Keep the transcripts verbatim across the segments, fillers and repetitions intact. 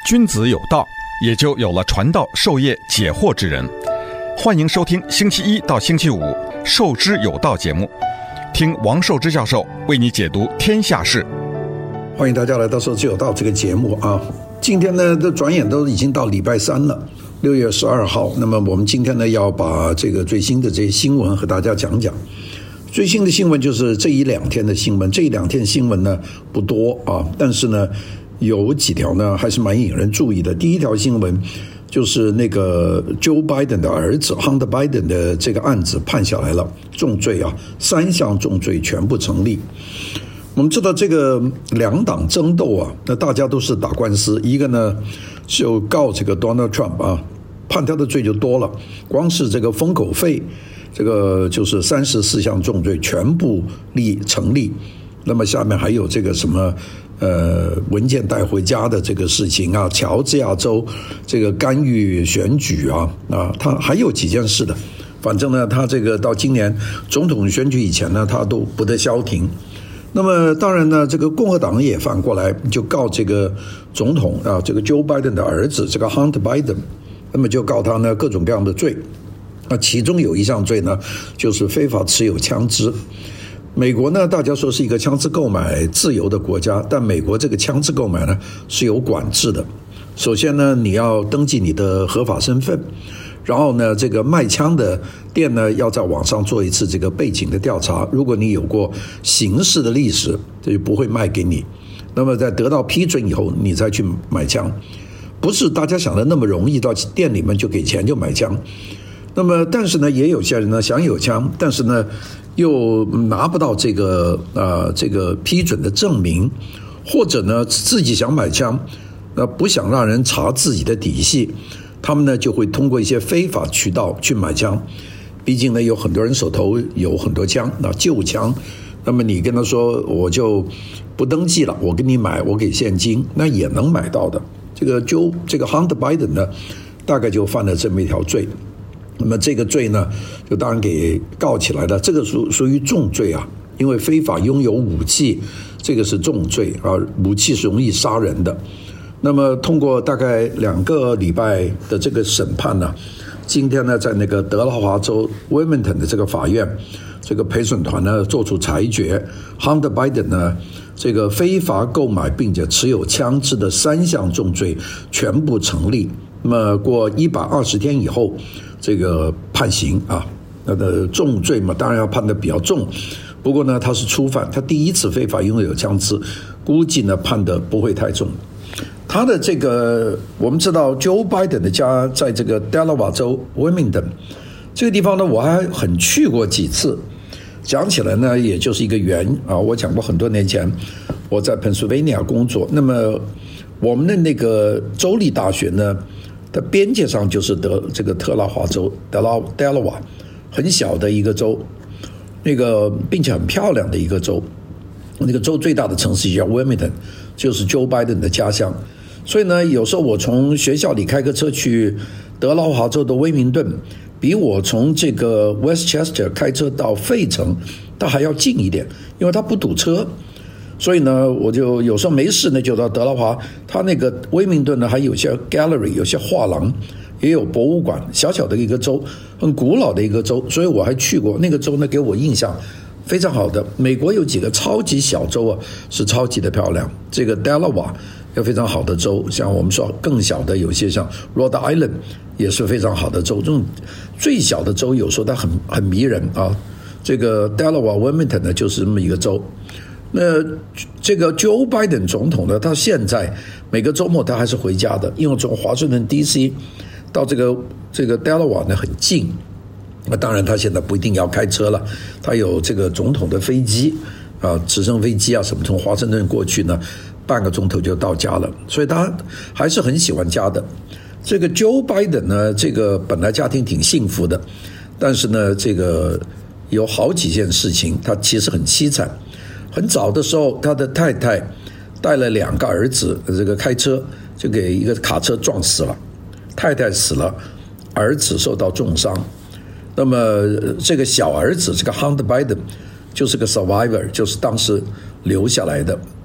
君子有道，也就有了传道授业解惑之人。欢迎收听星期一到星期五《授之有道》节目，听王寿之教授为你解读天下事。 欢迎大家来到《授之有道》这个节目啊！今天呢，都转眼都已经到礼拜三了，六月十二号。那么我们今天呢，要把这个最新的这些新闻和大家讲讲。最新的新闻就是这一两天的新闻，这一两天新闻呢不多啊，但是呢有几条呢还是蛮引人注意的。第一条新闻就是那个 Joe Biden 的儿子 Hunter Biden 的这个案子判下来了，重罪啊，三项重罪全部成立。我们知道这个两党争斗啊，那大家都是打官司，一个呢就告这个 Donald Trump 啊，判他的罪就多了，光是这个封口费，这个就是三十四项重罪全部立成立。那么下面还有这个什么呃文件带回家的这个事情啊，乔治亚州这个干预选举啊啊，他还有几件事的。反正呢，他这个到今年总统选举以前呢，他都不得消停。那么当然呢，这个共和党也反过来就告这个总统啊，这个 Joe Biden 的儿子这个 Hunter Biden， 那么就告他呢各种各样的罪。那其中有一项罪呢，就是非法持有枪支。美国呢，大家说是一个枪支购买自由的国家，但美国这个枪支购买呢是有管制的。首先呢，你要登记你的合法身份，然后呢，这个卖枪的店呢要在网上做一次这个背景的调查，如果你有过刑事的历史，这就不会卖给你。那么在得到批准以后，你再去买枪，不是大家想的那么容易，到店里面就给钱就买枪。那么但是呢，也有些人呢想有枪，但是呢又拿不到这个呃这个批准的证明，或者呢自己想买枪，那不想让人查自己的底细，他们呢就会通过一些非法渠道去买枪。毕竟呢有很多人手头有很多枪，那旧枪，那么你跟他说我就不登记了，我给你买，我给现金，那也能买到的。这个就这个 Hunter Biden 呢大概就犯了这么一条罪。那么这个罪呢就当然给告起来了，这个属属于重罪啊，因为非法拥有武器，这个是重罪啊，武器是容易杀人的。那么通过大概两个礼拜的这个审判呢，今天呢在那个德拉华州 Wilmington 的这个法院，这个陪审团呢做出裁决， Hunter Biden 呢这个非法购买并且持有枪支的三项重罪全部成立。那么过一百二十天以后，这个判刑啊，那的重罪嘛，当然要判得比较重。不过呢，他是初犯，他第一次非法拥有枪支，估计呢判得不会太重。他的这个我们知道 Joe Biden 的家在这个德拉瓦州 Wilmington 这个地方呢，我还很去过几次。讲起来呢，也就是一个缘啊。我讲过很多年前我在 Pennsylvania 工作，那么我们的那个州立大学呢，它边界上就是德这个特拉华州德拉德拉瓦，很小的一个州，那个并且很漂亮的一个州。那个州最大的城市叫 Wilmington， 就是 Joe Biden 的家乡。所以呢，有时候我从学校里开个车去德拉华州的威明顿，比我从这个 Westchester 开车到费城，它还要近一点，因为它不堵车。所以呢，我就有时候没事呢，就到德拉华。他那个威明顿呢，还有些 gallery， 有些画廊，也有博物馆，小小的一个州，很古老的一个州。所以我还去过那个州呢，给我印象非常好的。美国有几个超级小州啊，是超级的漂亮。这个 Delaware 有非常好的州，像我们说更小的有些像 Rhode Island 也是非常好的州。这种最小的州有时候它很很迷人啊。这个 Delaware Wilmington 呢就是这么一个州。那这个 Joe Biden 总统呢，他现在每个周末他还是回家的，因为从华盛顿 D C 到这个这个 Delaware 呢很近。那当然他现在不一定要开车了，他有这个总统的飞机啊，直升飞机啊什么，从华盛顿过去呢半个钟头就到家了，所以他还是很喜欢家的。这个 Joe Biden 呢，这个本来家庭挺幸福的，但是呢这个有好几件事情他其实很凄惨。很早的时候，他的太太带了两个儿子，这个开车就给一个卡车撞死了，太太死了，儿子受到重伤。那么这个小儿子，这个 Hunter Biden 就是个 survivor， 就是当时留下来的。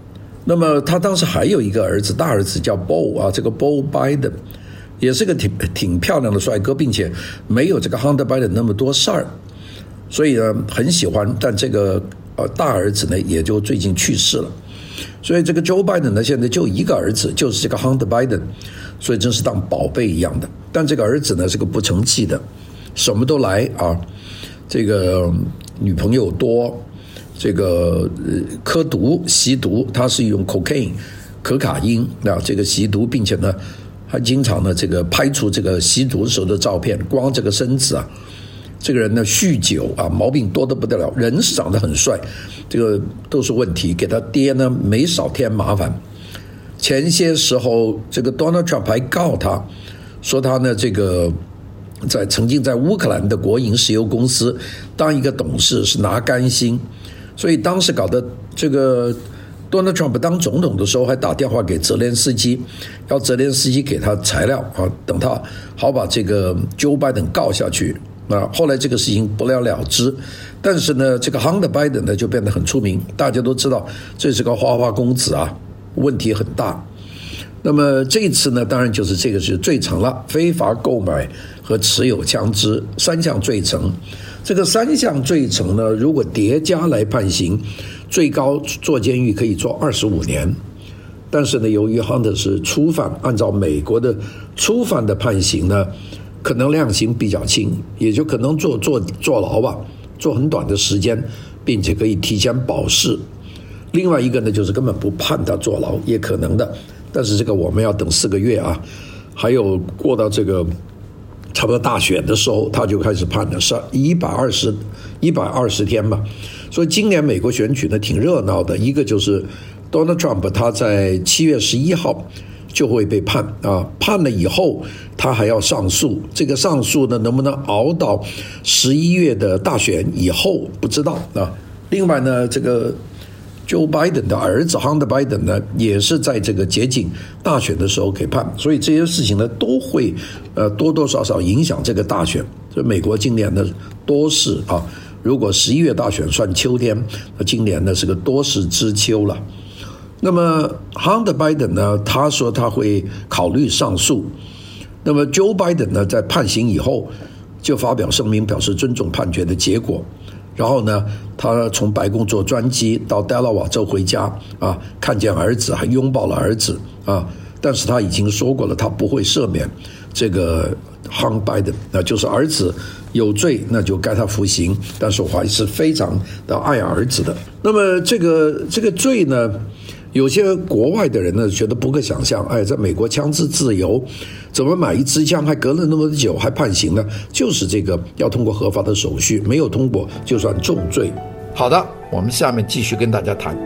那么他当时还有一个儿子，大儿子叫 Beau 啊，这个 Beau Biden 也是个挺挺漂亮的帅哥，并且没有这个 Hunter Biden 那么多事儿，所以呢很喜欢。但这个呃大儿子呢也就最近去世了，所以这个 Joe Biden 呢现在就一个儿子，就是这个 Hunter Biden， 所以真是当宝贝一样的。但这个儿子呢是个不成器的，什么都来啊，这个女朋友多。这个嗑毒吸毒，他是用 cocaine 可卡因啊，这个吸毒，并且呢还经常呢这个拍出这个吸毒的时候的照片，光这个身子啊，这个人呢酗酒啊，毛病多得不得了，人是长得很帅，这个都是问题，给他爹呢没少添麻烦。前些时候这个 Donald Trump 还告他说他呢这个在曾经在乌克兰的国营石油公司当一个董事，是拿干薪。所以当时搞得这个 Donald Trump 当总统的时候，还打电话给泽连斯基，要泽连斯基给他材料啊，等他好把这个 Joe Biden 告下去。啊，后来这个事情不了了之，但是呢，这个 Hunter Biden 呢就变得很出名，大家都知道这是个花花公子啊，问题很大。那么这一次呢，当然就是这个是罪成了，非法购买和持有枪支三项罪成。这个三项罪成呢，如果叠加来判刑，最高坐监狱可以坐二十五年。但是呢，由于 Hunter 是初犯，按照美国的初犯的判刑呢，可能量刑比较轻，也就可能坐坐坐牢吧，坐很短的时间，并且可以提前保释。另外一个呢，就是根本不判他坐牢，也可能的。但是这个我们要等四个月啊，还有过到这个差不多大选的时候，他就开始判了，是一百二十一百二十天吧。所以今年美国选举呢挺热闹的，一个就是 Donald Trump 他在七月十一号就会被判啊，判了以后他还要上诉，这个上诉呢能不能熬到十一月的大选以后不知道啊。另外呢，这个Joe Biden 的儿子 Hunter Biden 呢，也是在这个接近大选的时候给判，所以这些事情呢都会呃多多少少影响这个大选。所以美国今年的多事啊，如果十一月大选算秋天，那今年呢是个多事之秋了。那么 Hunter Biden 呢，他说他会考虑上诉。那么 Joe Biden 呢，在判刑以后就发表声明，表示尊重判决的结果。然后呢，他从白宫坐专机到德拉瓦州回家啊，看见儿子，还拥抱了儿子啊。但是他已经说过了，他不会赦免这个 Hunter Biden， 那就是儿子有罪，那就该他服刑。但是我还是非常的爱儿子的。那么这个这个罪呢，有些国外的人呢觉得不可想象，哎，在美国枪支自由，怎么买一支枪还隔了那么久还判刑呢？就是这个要通过合法的手续，没有通过就算重罪。好的，我们下面继续跟大家谈。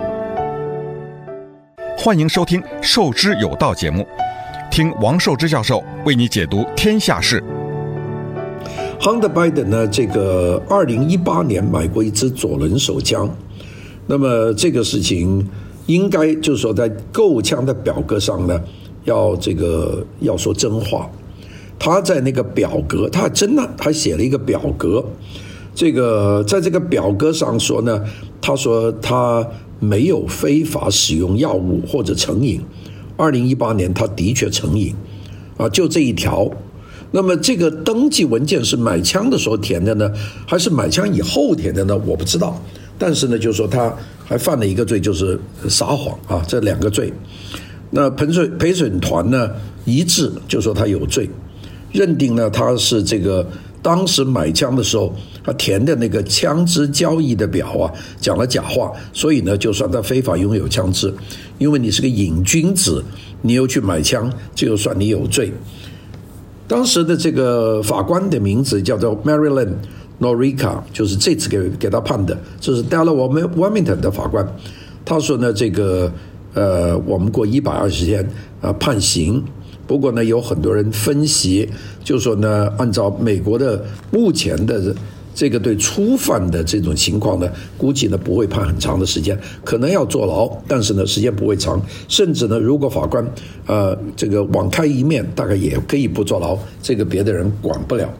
欢迎收听《授之有道》节目，听王寿之教授为你解读天下事。 Hunter Biden 呢，这个二零一八年买过一支左轮手枪，那么这个事情应该就是说在购枪的表格上呢，要这个要说真话。他在那个表格，他真的还写了一个表格，这个在这个表格上说呢，他说他没有非法使用药物或者成瘾。二零一八年他的确成瘾啊，就这一条。那么这个登记文件是买枪的时候填的呢，还是买枪以后填的呢？我不知道。但是呢，就是说他还犯了一个罪，就是撒谎啊，这两个罪。那陪审陪审团呢一致就说他有罪，认定呢他是这个当时买枪的时候他填的那个枪支交易的表啊讲了假话，所以呢就算他非法拥有枪支，因为你是个瘾君子，你又去买枪，就算你有罪。当时的这个法官的名字叫做 Marilyn Norica， 就是这次给给他判的，这是 Delaware Wilmington 的法官。他说呢，这个呃，我们过一百二十天啊、呃、判刑。不过呢，有很多人分析，就说呢，按照美国的目前的这个对初犯的这种情况呢，估计呢不会判很长的时间，可能要坐牢，但是呢时间不会长，甚至呢如果法官呃这个网开一面，大概也可以不坐牢，这个别的人管不了。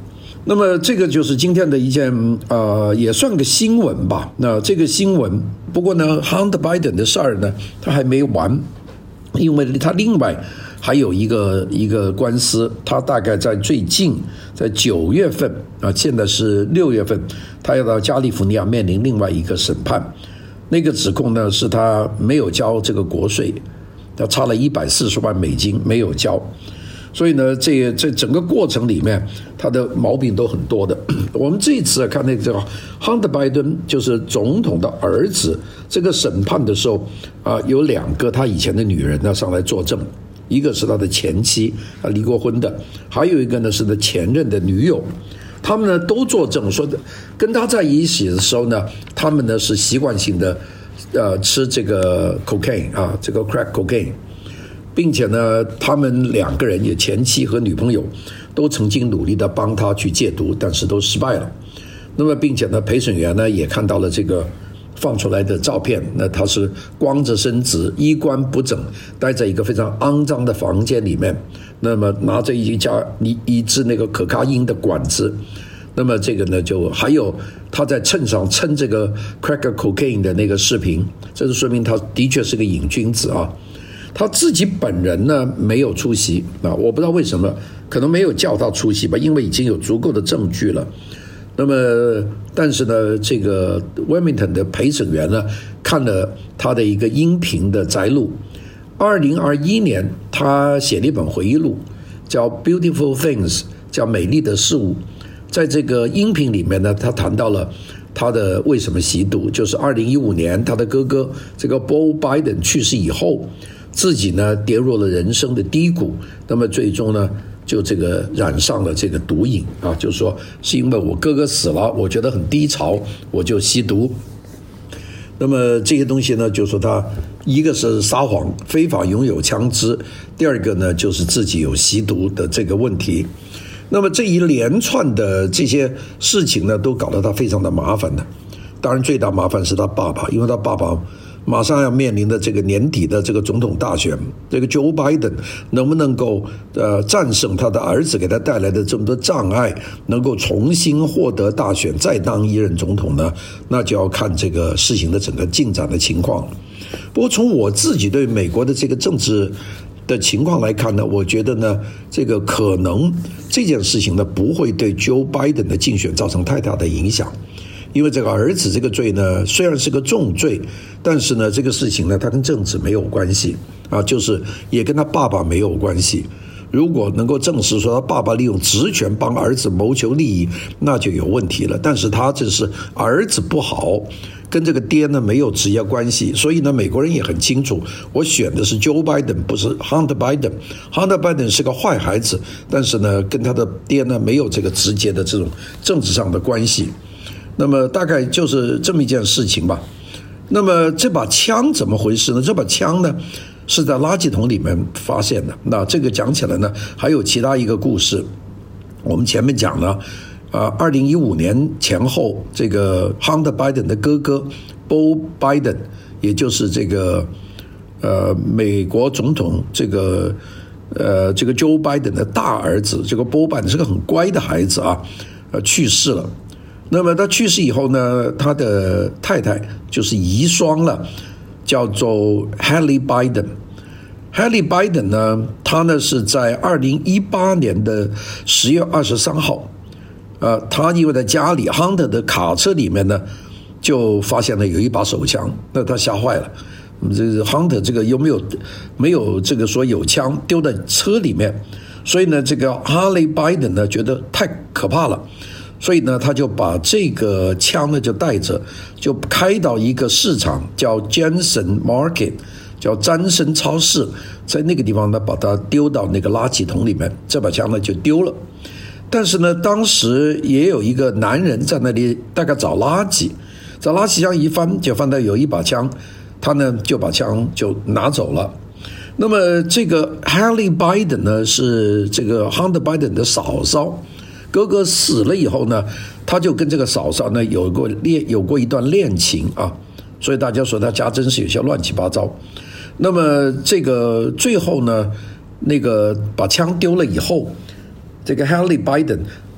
那么这个就是今天的一件呃，也算个新闻吧。那这个新闻，不过呢 ，Hunter Biden 的事儿呢，他还没完，因为他另外还有一个一个官司，他大概在最近，在九月份啊，现在是六月份，他要到加利福尼亚面临另外一个审判。那个指控呢，是他没有交这个国税，他差了一百四十万美金没有交。所以呢，这这整个过程里面，他的毛病都很多的。我们这一次看那个 Hunter Biden 就是总统的儿子，这个审判的时候啊，有两个他以前的女人呢上来作证，一个是他的前妻，他离过婚的，还有一个呢是他前任的女友。他们呢都作证说，跟他在一起的时候呢，他们呢是习惯性的呃吃这个 cocaine 啊，这个 crack cocaine。并且呢，他们两个人也前妻和女朋友都曾经努力的帮他去戒毒，但是都失败了。那么，并且呢，陪审员呢也看到了这个放出来的照片，那他是光着身子，衣冠不整，待在一个非常肮脏的房间里面，那么拿着一家一一支那个可卡因的管子。那么这个呢，就还有他在秤上称这个 crack cocaine 的那个视频，这就说明他的确是个瘾君子啊。他自己本人呢没有出席啊，我不知道为什么，可能没有叫他出席吧，因为已经有足够的证据了。那么，但是呢，这个 Wilmington 的陪审员呢看了他的一个音频的摘录，二零二一年他写了一本回忆录，叫 Beautiful Things， 叫美丽的事物。在这个音频里面呢，他谈到了他的为什么吸毒，就是二零一五年他的哥哥这个 Beau Biden 去世以后。自己呢跌入了人生的低谷，那么最终呢就这个染上了这个毒瘾啊，就是说是因为我哥哥死了，我觉得很低潮，我就吸毒。那么这些东西呢，就是说他一个是撒谎，非法拥有枪支，第二个呢就是自己有吸毒的这个问题。那么这一连串的这些事情呢，都搞得他非常的麻烦的。当然最大麻烦是他爸爸，因为他爸爸马上要面临的这个年底的这个总统大选，这个 Joe Biden 能不能够呃战胜他的儿子给他带来的这么多障碍，能够重新获得大选再当一任总统呢？那就要看这个事情的整个进展的情况。不过从我自己对美国的这个政治的情况来看呢，我觉得呢，这个可能这件事情呢不会对 Joe Biden 的竞选造成太大的影响。因为这个儿子这个罪呢，虽然是个重罪，但是呢，这个事情呢，它跟政治没有关系啊，就是也跟他爸爸没有关系。如果能够证实说他爸爸利用职权帮儿子谋求利益，那就有问题了。但是他这是儿子不好，跟这个爹呢没有直接关系，所以呢，美国人也很清楚，我选的是 Joe Biden， 不是 Hunter Biden。Hunter Biden 是个坏孩子，但是呢，跟他的爹呢没有这个直接的这种政治上的关系。那么大概就是这么一件事情吧。那么这把枪怎么回事呢？这把枪呢是在垃圾桶里面发现的。那这个讲起来呢，还有其他一个故事。我们前面讲了，啊，二零一五年前后，这个 Hunter Biden 的哥哥 Beau Biden， 也就是这个呃美国总统这个呃这个 Joe Biden 的大儿子，这个 Beau Biden 是个很乖的孩子啊，呃去世了。那么他去世以后呢，他的太太就是遗孀了，叫做 Hallie Biden。Hallie Biden 呢，他呢是在二零一八年的十月二十三号，呃，他因为在家里 Hunter 的卡车里面呢，就发现了有一把手枪，那他吓坏了。这个 Hunter 这个又没有没有这个说有枪丢在车里面，所以呢，这个 Hallie Biden 呢觉得太可怕了。所以呢，他就把这个枪呢就带着，就开到一个市场叫 Jensen Market， 叫詹森超市，在那个地方呢把它丢到那个垃圾桶里面，这把枪呢就丢了。但是呢，当时也有一个男人在那里大概找垃圾，找垃圾箱一翻，就翻到有一把枪，他呢就把枪就拿走了。那么这个 Hallie Biden 呢是这个 Hunter Biden 的嫂嫂。哥哥死了以后呢，他就跟这个嫂嫂呢有过恋有过一段恋情啊，所以大家说他家真是有些乱七八糟。那么这个最后呢，那个把枪丢了以后，这个 Hallie Biden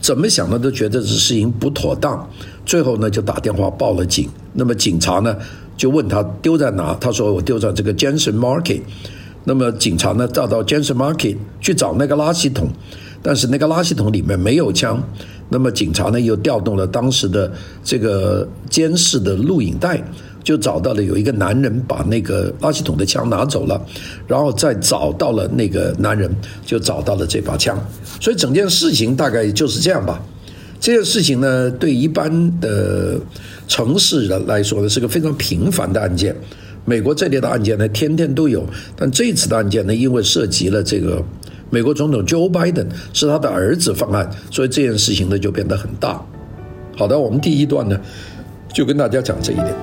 怎么想呢都觉得这事情不妥当，最后呢就打电话报了警。那么警察呢就问他丢在哪，他说我丢在这个 Jensen Market。那么警察呢到到 Jensen Market 去找那个垃圾桶，但是那个垃圾桶里面没有枪。那么警察呢又调动了当时的这个监视的录影带，就找到了有一个男人把那个垃圾桶的枪拿走了，然后再找到了那个男人，就找到了这把枪。所以整件事情大概就是这样吧。这件事情呢对一般的城市人来说呢是个非常平凡的案件，美国这类的案件呢天天都有，但这次的案件呢因为涉及了这个美国总统 Joe Biden 是他的儿子犯案，所以这件事情呢就变得很大。好的，我们第一段呢就跟大家讲这一点。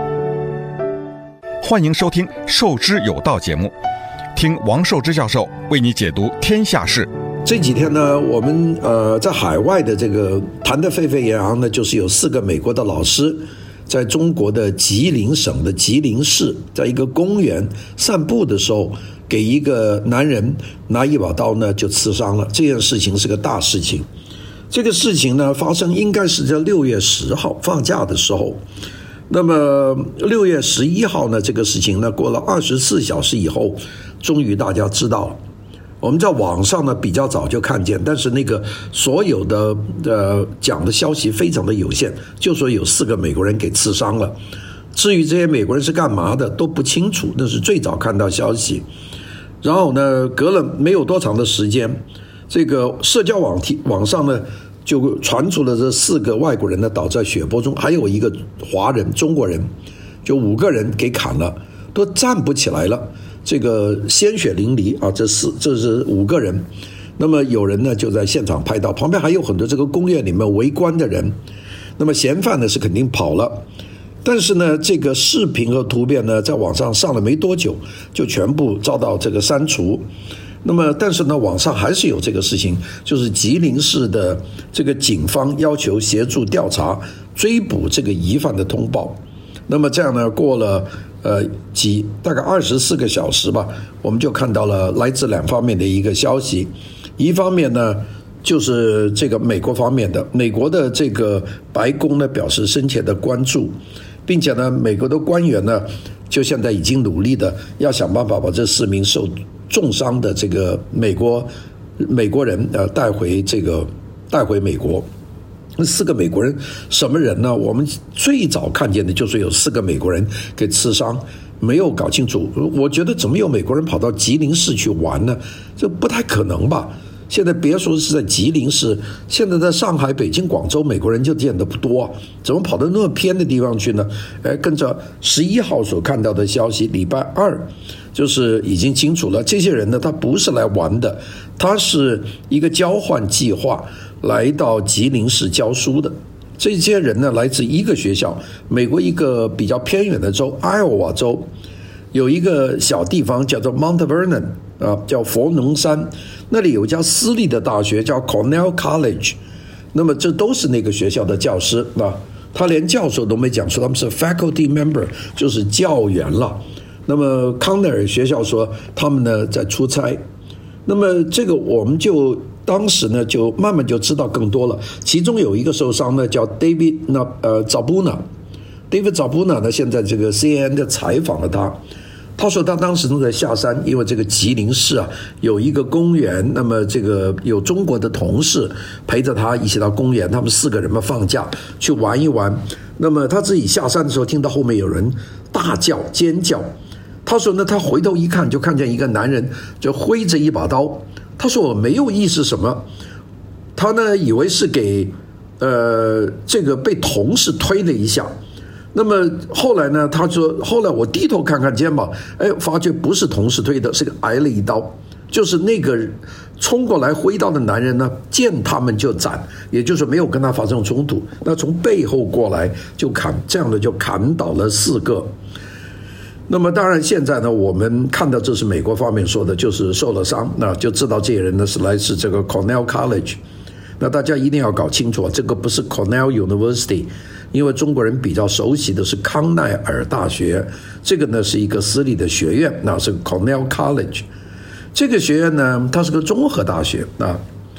欢迎收听《受之有道》节目，听王寿之教授为你解读天下事。 这几天呢，我们呃在海外的这个谈得沸沸扬扬的，就是有四个美国的老师在中国的吉林省的吉林市，在一个公园散步的时候，给一个男人拿一把刀呢就刺伤了。这件事情是个大事情。这个事情呢发生应该是在六月十号放假的时候。那么六月十一号呢，这个事情呢过了二十四小时以后，终于大家知道了。我们在网上呢比较早就看见，但是那个所有的呃讲的消息非常的有限，就说有四个美国人给刺伤了。至于这些美国人是干嘛的都不清楚，那是最早看到消息。然后呢，隔了没有多长的时间，这个社交网网上呢就传出了这四个外国人呢倒在血泊中，还有一个华人中国人，就五个人给砍了，都站不起来了。这个鲜血淋漓啊，这是这是五个人。那么有人呢就在现场拍到，旁边还有很多这个公园里面围观的人。那么嫌犯呢是肯定跑了，但是呢这个视频和图片呢在网上上了没多久，就全部遭到这个删除。那么但是呢网上还是有这个事情，就是吉林市的这个警方要求协助调查追捕这个疑犯的通报。那么这样呢过了呃几大概二十四个小时吧，我们就看到了来自两方面的一个消息。一方面呢就是这个美国方面的，美国的这个白宫呢表示深切的关注，并且呢美国的官员呢就现在已经努力的要想办法把这四名受重伤的这个美国美国人呃带回这个带回美国。那四个美国人什么人呢？我们最早看见的就是有四个美国人给刺伤，没有搞清楚。我觉得怎么有美国人跑到吉林市去玩呢？这不太可能吧。现在别说是在吉林市，现在在上海、北京、广州，美国人就见得不多啊，怎么跑到那么偏的地方去呢？哎，跟着十一号所看到的消息，礼拜二就是已经清楚了，这些人呢，他不是来玩的，他是一个交换计划来到吉林市教书的。这些人呢来自一个学校，美国一个比较偏远的州艾奥瓦州，有一个小地方叫做 Mount Vernon 啊，叫佛农山，那里有一家私立的大学叫 Cornell College， 那么这都是那个学校的教师啊，他连教授都没讲出他们是 faculty member， 就是教员了。那么康奈尔学校说他们呢在出差，那么这个我们就当时呢就慢慢就知道更多了。其中有一个受伤呢叫 David 那呃 Zabuna，David Zabuna 呢现在这个 C N N 的采访了他，他说他当时正在下山，因为这个吉林市啊有一个公园，那么这个有中国的同事陪着他一起到公园，他们四个人嘛放假去玩一玩。那么他自己下山的时候听到后面有人大叫尖叫，他说呢他回头一看就看见一个男人就挥着一把刀，他说我没有意识什么，他呢以为是给呃这个被同事推了一下。那么后来呢他说后来我低头看看肩膀，哎发觉不是同事推的，是个挨了一刀，就是那个冲过来挥刀的男人呢见他们就斩，也就是没有跟他发生冲突，那从背后过来就砍，这样的就砍倒了四个。那么当然现在呢我们看到这是美国方面说的，就是受了伤，那就知道这些人呢是来自这个 Cornell College。 那大家一定要搞清楚，这个不是 Cornell University， 因为中国人比较熟悉的是康奈尔大学，这个呢是一个私立的学院，那是 Cornell College。 这个学院呢它是个综合大学啊，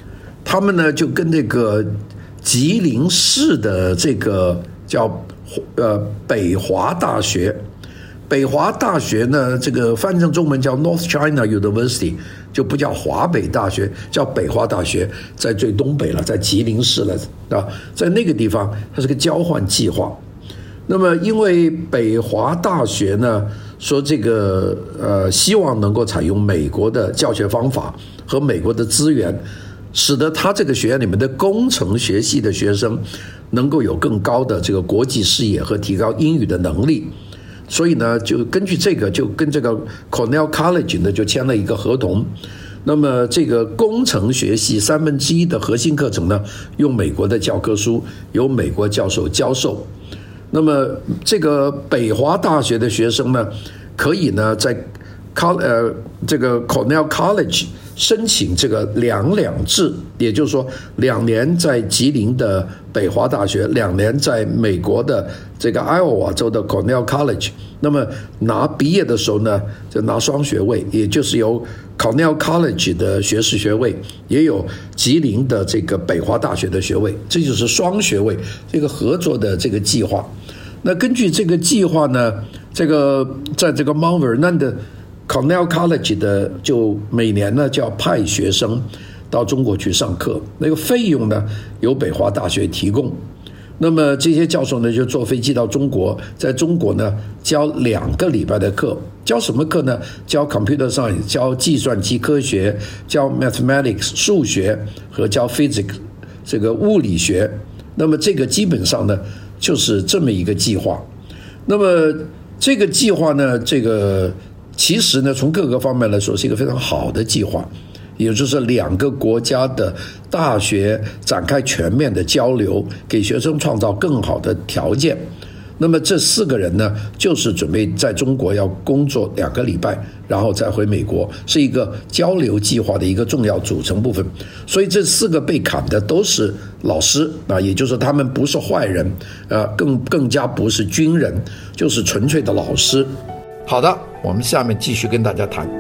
他们呢就跟这个吉林市的这个叫呃北华大学，北华大学呢这个翻成中文叫 North China University， 就不叫华北大学，叫北华大学，在最东北了，在吉林市了啊，在那个地方它是个交换计划。那么因为北华大学呢说这个呃希望能够采用美国的教学方法和美国的资源，使得他这个学院里面的工程学系的学生能够有更高的这个国际视野和提高英语的能力，所以呢就根据这个就跟这个 Cornell College 呢就签了一个合同。那么这个工程学系三分之一的核心课程呢用美国的教科书，由美国教授教授。那么这个北华大学的学生呢可以呢在呃这个 Cornell College 申请这个两两制，也就是说两年在吉林的北华大学，两年在美国的这个爱奥瓦州的 Cornell College。那么拿毕业的时候呢就拿双学位，也就是由 Cornell College 的学士学位，也有吉林的这个北华大学的学位，这就是双学位这个合作的这个计划。那根据这个计划呢，这个在这个 Mount Vernon 的 Cornell College 的就每年呢就要派学生到中国去上课，那个费用呢由北华大学提供。那么这些教授呢就坐飞机到中国，在中国呢教两个礼拜的课，教什么课呢？教 Computer Science， 教计算机科学，教 Mathematics 数学和教 Physics 这个物理学。那么这个基本上呢就是这么一个计划。那么这个计划呢这个其实呢从各个方面来说是一个非常好的计划，也就是两个国家的大学展开全面的交流，给学生创造更好的条件。那么这四个人呢就是准备在中国要工作两个礼拜，然后再回美国，是一个交流计划的一个重要组成部分。所以这四个被砍的都是老师啊，也就是他们不是坏人啊，更更加不是军人，就是纯粹的老师。好的，我们下面继续跟大家谈。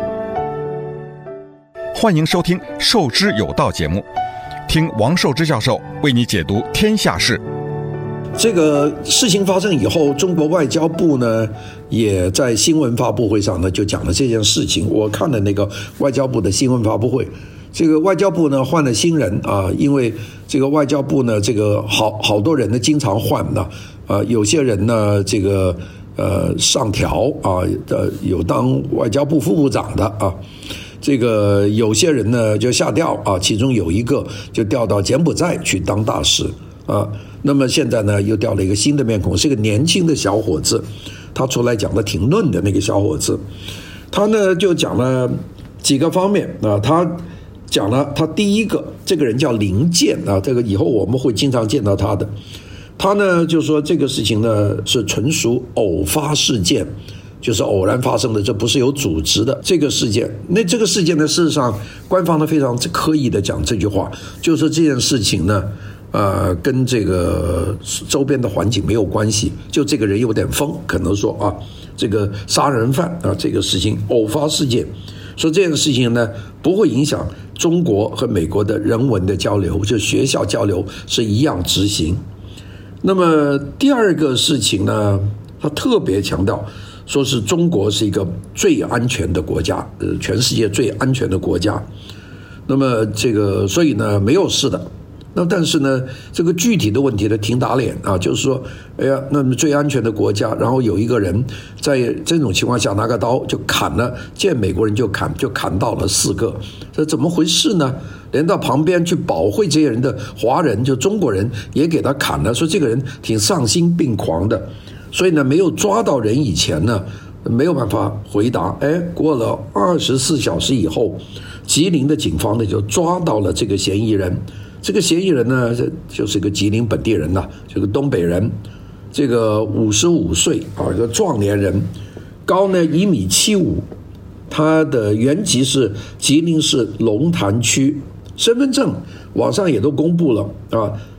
欢迎收听《授之有道》节目，听王寿之教授为你解读天下事。 这个事情发生以后，中国外交部呢也在新闻发布会上呢就讲了这件事情。我看了那个外交部的新闻发布会，这个外交部呢换了新人啊，因为这个外交部呢这个好好多人呢经常换呢啊，有些人呢这个呃上调啊，呃有当外交部副部长的啊。这个有些人呢就下调啊，其中有一个就调到柬埔寨去当大使啊。那么现在呢又调了一个新的面孔，是个年轻的小伙子，他出来讲的挺论的那个小伙子，他呢就讲了几个方面啊。他讲了他第一个，这个人叫林健啊，这个以后我们会经常见到他的。他呢就说这个事情呢是纯属偶发事件，就是偶然发生的，这不是有组织的这个事件。那这个事件呢事实上官方呢非常刻意的讲这句话，就是说这件事情呢呃，跟这个周边的环境没有关系，就这个人有点疯，可能说啊，这个杀人犯啊，这个事情偶发事件，说这件事情呢不会影响中国和美国的人文的交流，就学校交流是一样执行。那么第二个事情呢，他特别强调，说是中国是一个最安全的国家，呃，全世界最安全的国家。那么这个，所以呢没有事的。那但是呢，这个具体的问题呢挺打脸啊，就是说，哎呀，那么最安全的国家，然后有一个人在这种情况下拿个刀就砍了，见美国人就砍，就砍到了四个，这怎么回事呢？连到旁边去保护这些人的华人，就中国人也给他砍了，说这个人挺丧心病狂的。所以呢，没有抓到人以前呢，没有办法回答。哎，过了二十四小时以后，吉林的警方呢就抓到了这个嫌疑人。这个嫌疑人呢，就是个吉林本地人呐，这个东北人，这个五十五岁啊，一个壮年人，高呢一米七五，他的原籍是吉林市龙潭区，身份证网上也都公布了啊，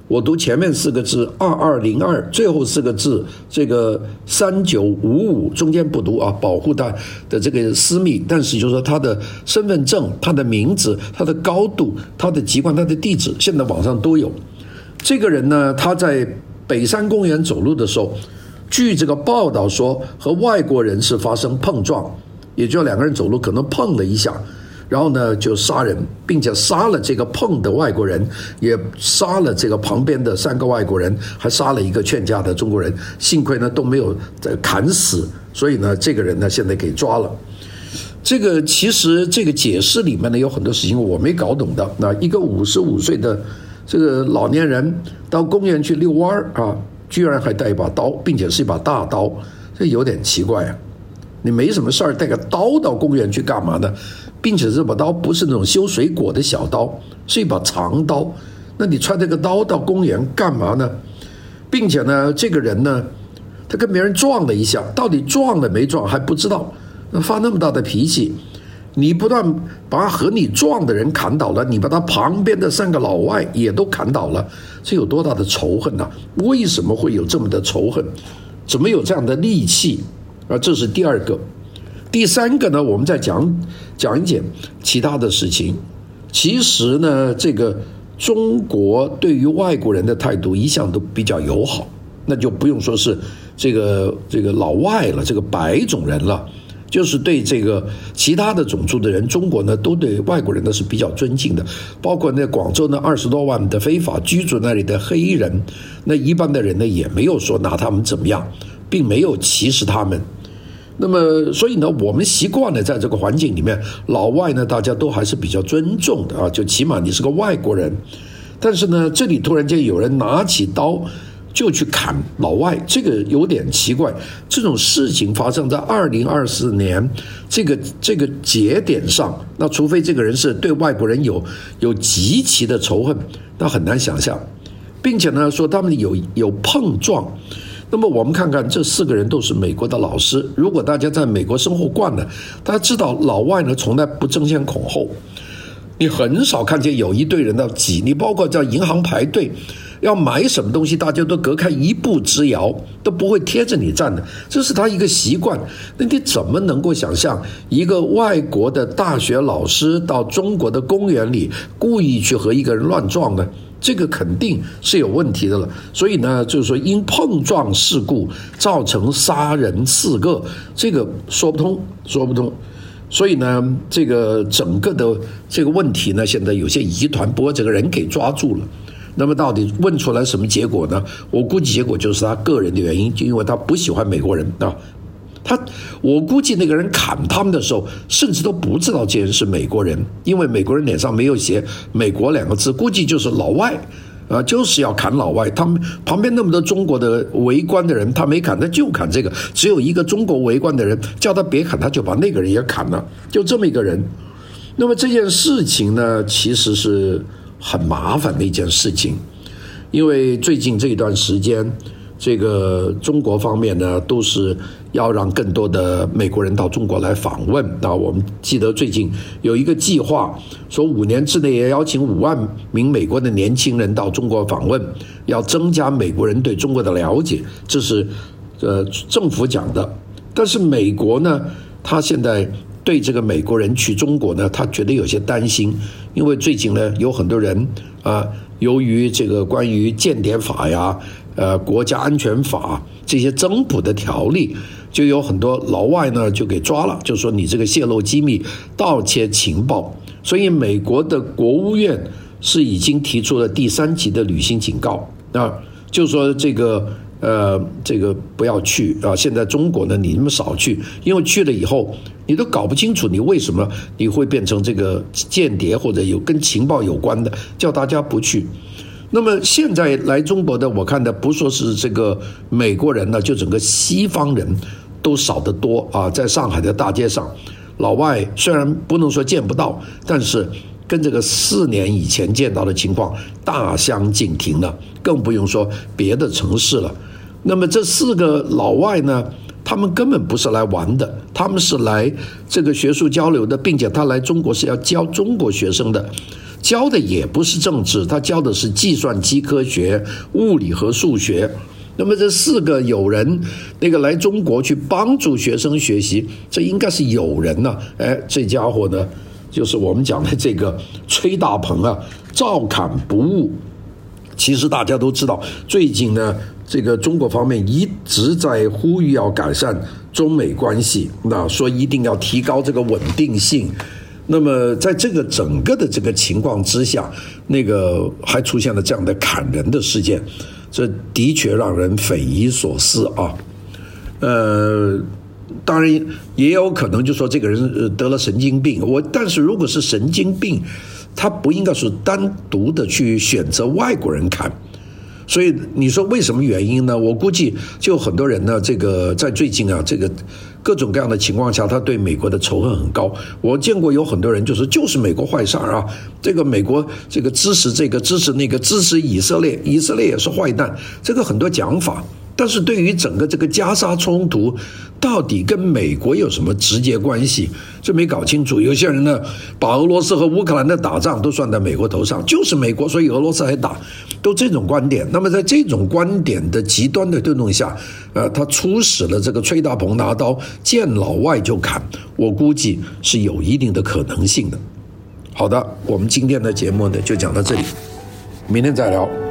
我读前面四个字二二零二，最后四个字这个三九五五，中间不读啊，保护他的这个私密，但是就是说他的身份证、他的名字、他的高度、他的籍贯、他的地址，现在网上都有。这个人呢，他在北山公园走路的时候，据这个报道说和外国人士发生碰撞，也就两个人走路可能碰了一下，然后呢就杀人，并且杀了这个碰的外国人，也杀了这个旁边的三个外国人，还杀了一个劝架的中国人，幸亏呢都没有砍死，所以呢这个人呢现在给抓了。这个其实这个解释里面呢有很多事情我没搞懂的。那一个五十五岁的这个老年人到公园去遛弯啊，居然还带一把刀，并且是一把大刀，这有点奇怪啊！你没什么事儿带个刀到公园去干嘛呢？并且这把刀不是那种修水果的小刀，是一把长刀。那你揣这个刀到公园干嘛呢？并且呢，这个人呢，他跟别人撞了一下，到底撞了没撞还不知道，发那么大的脾气。你不但把和你撞的人砍倒了，你把他旁边的三个老外也都砍倒了，这有多大的仇恨啊？为什么会有这么的仇恨？怎么有这样的戾气啊？这是第二个。第三个呢，我们再讲讲一点其他的事情。其实呢，这个中国对于外国人的态度一向都比较友好，那就不用说是这个这个老外了，这个白种人了。就是对这个其他的种族的人，中国呢都对外国人呢是比较尊敬的，包括那广州那二十多万的非法居住那里的黑人，那一般的人呢也没有说拿他们怎么样，并没有歧视他们。那么所以呢，我们习惯了在这个环境里面，老外呢大家都还是比较尊重的啊，就起码你是个外国人。但是呢，这里突然间有人拿起刀就去砍老外，这个有点奇怪。这种事情发生在二零二四年这个这个节点上，那除非这个人是对外国人有有极其的仇恨，那很难想象。并且呢，说他们有有碰撞。那么我们看看这四个人都是美国的老师，如果大家在美国生活惯了，大家知道老外呢从来不争先恐后，你很少看见有一堆人要挤，你包括在银行排队要买什么东西，大家都隔开一步之遥，都不会贴着你站的，这是他一个习惯。那你怎么能够想象一个外国的大学老师到中国的公园里故意去和一个人乱撞呢？这个肯定是有问题的了。所以呢，就是说因碰撞事故造成杀人四个，这个说不通，说不通。所以呢，这个整个的这个问题呢，现在有些疑团，不过这个人给抓住了。那么到底问出来什么结果呢？我估计结果就是他个人的原因，就因为他不喜欢美国人啊。他，我估计那个人砍他们的时候，甚至都不知道这人是美国人，因为美国人脸上没有写“美国”两个字，估计就是老外。啊，就是要砍老外，他们旁边那么多中国的围观的人，他没砍，他就砍这个。只有一个中国围观的人叫他别砍，他就把那个人也砍了，就这么一个人。那么这件事情呢，其实是很麻烦的一件事情，因为最近这一段时间，这个中国方面呢，都是要让更多的美国人到中国来访问。那我们记得最近有一个计划，说五年之内也邀请五万名美国的年轻人到中国访问，要增加美国人对中国的了解，这是呃政府讲的。但是美国呢，他现在对这个美国人去中国呢，他觉得有些担心，因为最近呢有很多人啊，由于这个关于间谍法呀、呃国家安全法这些增补的条例，就有很多老外呢就给抓了，就说你这个泄露机密、盗窃情报。所以美国的国务院是已经提出了第三级的旅行警告啊，就说这个呃这个不要去啊。现在中国呢，你那么少去，因为去了以后你都搞不清楚你为什么你会变成这个间谍或者有跟情报有关的，叫大家不去。那么现在来中国的，我看的不说是这个美国人呢，就整个西方人都少得多啊。在上海的大街上，老外虽然不能说见不到，但是跟这个四年以前见到的情况大相径庭了，更不用说别的城市了。那么这四个老外呢，他们根本不是来玩的，他们是来这个学术交流的，并且他来中国是要教中国学生的。 教的也不是政治，他教的是计算机科学、物理和数学。那么这四个友人那个来中国去帮助学生学习，这应该是友人呐、啊。哎，这家伙呢，就是我们讲的这个崔大鹏啊，照砍不误。其实大家都知道，最近呢，这个中国方面一直在呼吁要改善中美关系，那说一定要提高这个稳定性。那么在这个整个的这个情况之下，那个还出现了这样的砍人的事件，这的确让人匪夷所思啊。呃，当然也有可能就说这个人得了神经病，我但是如果是神经病，他不应该是单独的去选择外国人砍。所以你说为什么原因呢？我估计就很多人呢，这个在最近啊，这个各种各样的情况下，他对美国的仇恨很高。我见过有很多人就是就是美国坏事啊，这个美国这个支持这个支持那个支持以色列，以色列也是坏蛋，这个很多讲法。但是对于整个这个加沙冲突，到底跟美国有什么直接关系？这没搞清楚。有些人呢，把俄罗斯和乌克兰的打仗都算在美国头上，就是美国，所以俄罗斯还打，都这种观点。那么在这种观点的极端的推动下，呃，他促使了这个崔大鹏拿刀见老外就砍，我估计是有一定的可能性的。好的，我们今天的节目呢就讲到这里，明天再聊。